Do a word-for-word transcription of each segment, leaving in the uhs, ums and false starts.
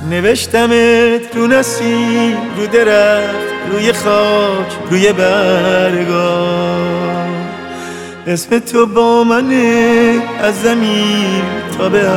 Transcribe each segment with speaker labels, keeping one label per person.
Speaker 1: نوشتمت رو نسیم، رو درخت، روی خاک، روی برگا. اسم تو با منه از زمین تا به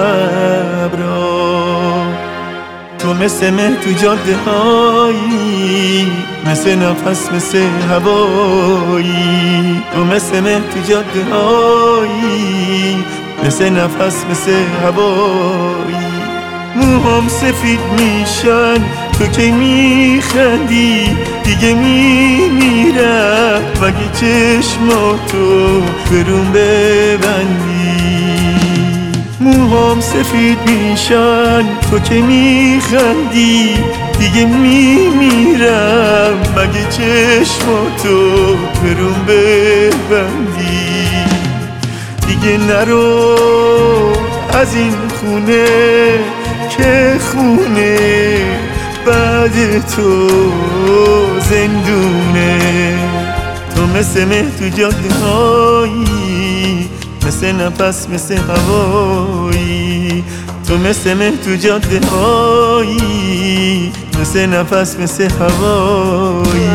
Speaker 1: ابرا. تو مثل مه تو جاده هایی، مثل نفس مثل هوایی. تو مثل مه تو جاده هایی، مثل نفس مثل هوایی. موهام سفید میشن تو که میخندی، دیگه میمیرم مگه چشماتو برون ببندی. موهام سفید میشن تو که میخندی، دیگه میمیرم مگه چشماتو برون ببندی. دیگه نرو از این خونه که خونه بعد تو زندونه. تو مثل مه تو جاده هایی، مثل نفس مثل هوایی. تو مثل مه تو جاده هایی، مثل نفس مثل هوایی.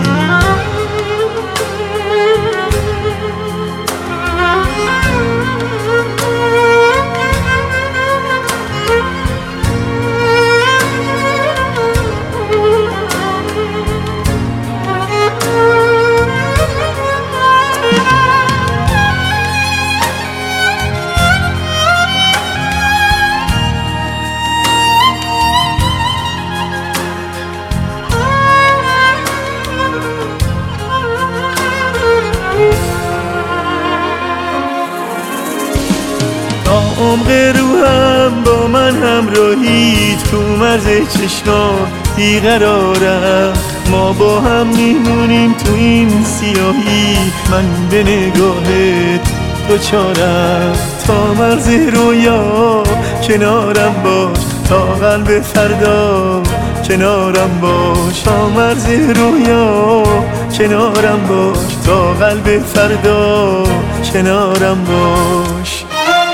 Speaker 1: عمق روحم با من همراهی، تو مرز چشمات بیقرارم. ما با هم میمونیم تو این سیاهی، من به نگاهت دوچارم. تا مرز رویا کنارم باش، تا قلب فردا کنارم باش. تا مرز رویا کنارم باش، تا قلب فردا کنارم باش.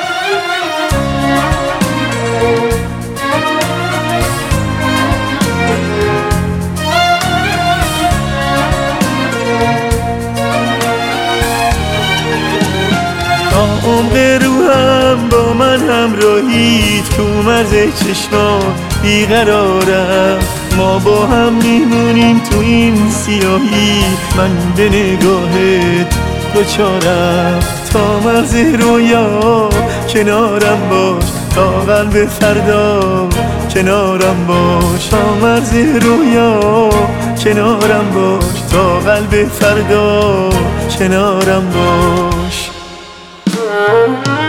Speaker 1: عمق روحم با من همراهی، تو مرز چشمات بیقرارم. ما با هم میمونیم تو این سیاهی، من به نگاهت دوچارم. تا مرز رویا کنارم باش، تا قلب فردا کنارم باش. تا مرز رویا کنارم باش، تا قلب فردا کنارم باش.